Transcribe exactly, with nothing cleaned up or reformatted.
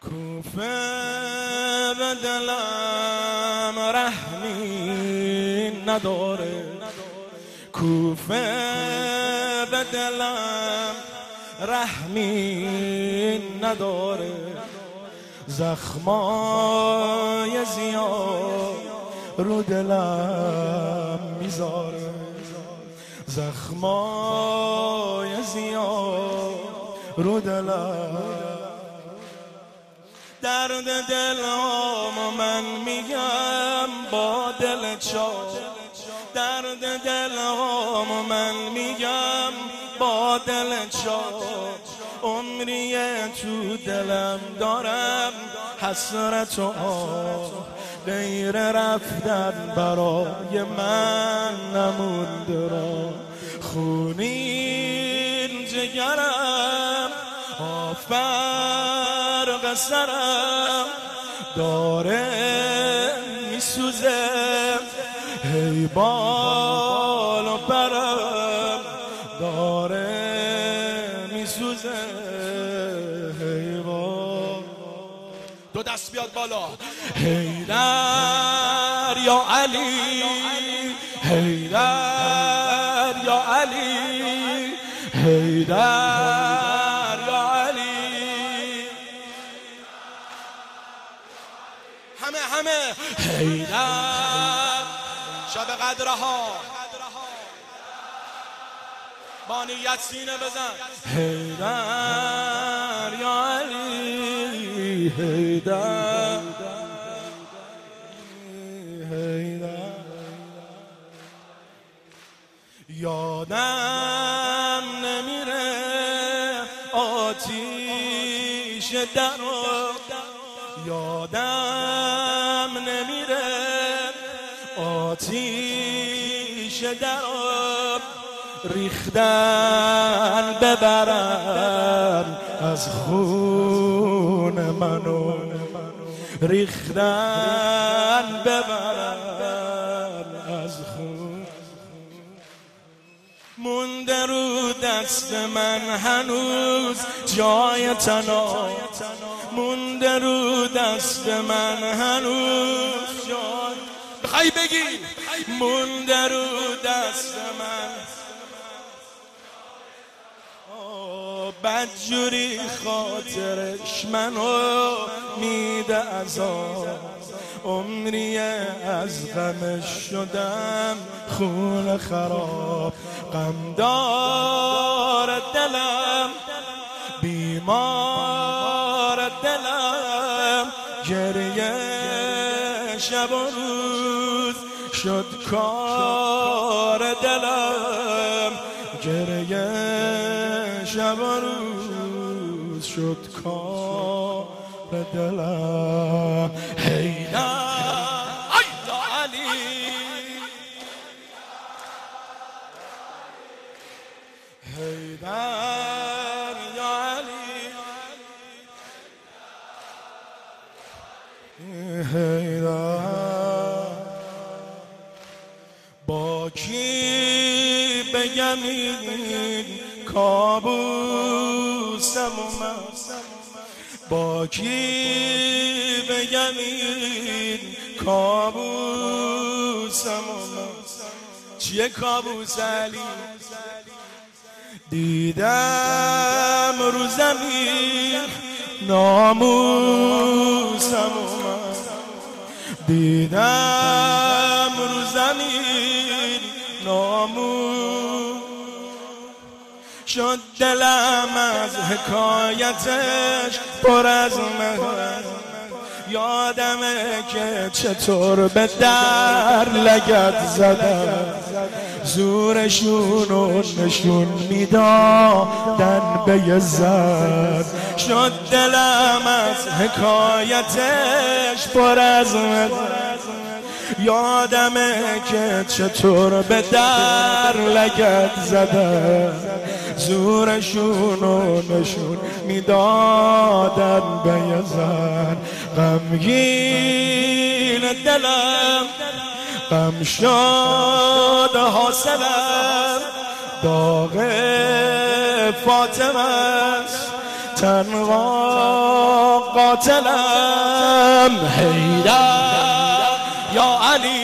کوفه به دلم رحمی نداره، کوفه به دلم رحمی نداره، زخمای زیاد رو دلم میذاره، زخمای زیاد رو دلم. درد دلم من میگم با دل چاک، درد دلم من میگم با دل چاک، عمریه تو دلم دارم حسرت و آه، غیر رفتن برای من نمونده را، خونین جگرم آفرق سرم داره میسوزه، هی بال و پرم داره میسوزه، هی بال. دو دست بیاد بالا، حیدر یا علی، حیدر یا علی، حیدر یا علی. همه همه حیدر شب قدرها با نیت سینه بزن، حیدر یا علی، حیدر حیدر. یادم نمیره آتیش درو، یادم نمیره آتیش درو، ریختن ببرن از خون منو، ریختن ببرن از خون. مونده رو دست من هنوز جای تنها، مونده رو دست من هنوز جای، بخوای بگی مونده رو دست من، بدجوری خاطرش منو میده عذاب، عمریه از غمش شدم خون خراب، غم دار دلم بیمار دلم، گریه شب و روز شد کار دلم، گریه شب و روز شد کار دلم. حیدر یا علی، حیدر یا علی، حیدر. با کی بگم این کابوسم من، با کی بگم این کابوسم من، چیه کابوس علی؟ دیدم رو زمین ناموسم من، دیدم رو زمین ناموس، شد دلم از حکایتش پر از مهر، یادمه که چطور به در لگد زدم، زورشونو نشون میدادن به یه زن، شد دلم از حکایتش پر از مهر، یادمه که چطور به در لگد زدم، زورشونو نشون میدادن به یه زن، غمگین دلم غم شد حاصلم، داغ فاطمه است تنها قاتلم. حیدر یا علی